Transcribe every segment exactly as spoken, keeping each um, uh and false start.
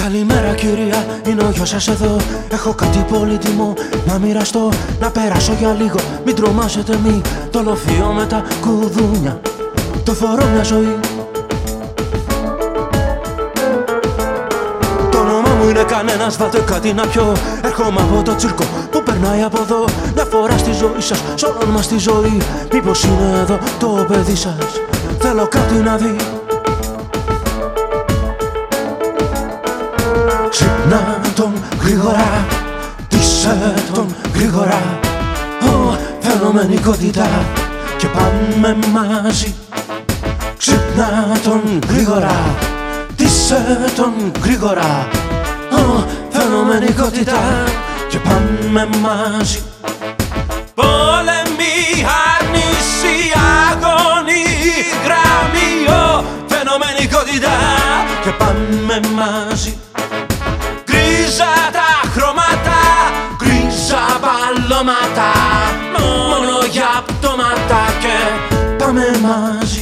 Καλημέρα κυρία, είναι ο γιος σας εδώ. Έχω κάτι πολύτιμο να μοιραστώ. Να περάσω για λίγο, μην τρομάσετε μη. Το λοφείο με τα κουδούνια, το φορώ μια ζωή. Το όνομά μου είναι κανένας, βάλτε κάτι να πιω. Έρχομαι από το τσίρκο που περνάει από εδώ. Μια φορά στη ζωή σας, σ' όλων μας τη ζωή. Μήπως είναι εδώ το παιδί σας, θέλω κάτι να δει. Ξύπνα τον γρήγορα, ντύσε τον γρήγορα. Ω, φαινομενικότητα και πάμε μαζί. Ξύπνα τον γρήγορα, ντύσε τον γρήγορα. Ω, φαινομενικότητα και πάμε μαζί. Πόλεμη, άρνηση, αγώνη, γραμμή. Ω, φαινομενικότητα και πάμε μαζί. Γκρίζα τα χρώματα, γκρίζα μπαλώματα. Μόνο για πτώματα και πάμε μαζί.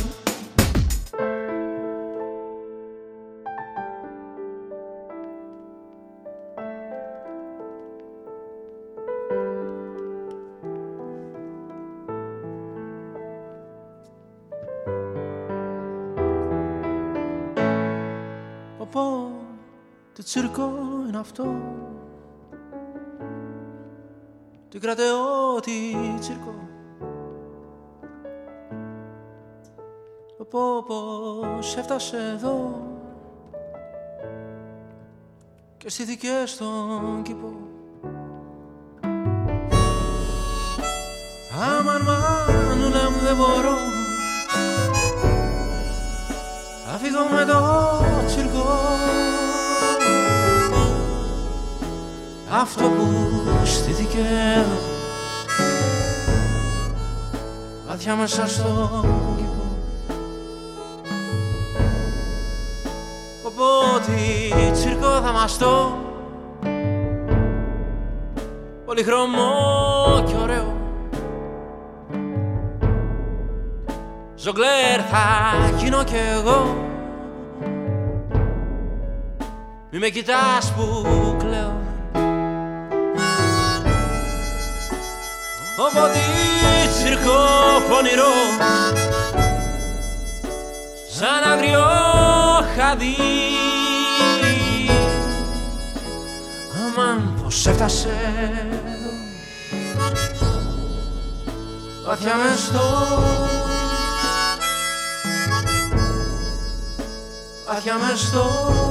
Πω, τι τσίρκο είναι αυτό, τι κρατεώτη τσίρκο. Πω, πως έφτασε εδώ και στήθηκε στον κήπο. Αμαν μανούλα μου δεν μπορώ, θα φύγω με το τσίρκο. Αυτό που στήθηκε βαθιά μέσα στο κήπο. Οπότε τσίρκο θα μαστώ, πολυχρωμό και ωραίο. Ζογκλέρ θα γίνω κι εγώ, μη με κοιτάς που κλαίω. Οπότε τσίρκο πονηρό, σαν αγριό χαδί. Αμάν πως έφτασε εδώ, βαθιά μες στο, βαθιά μες στο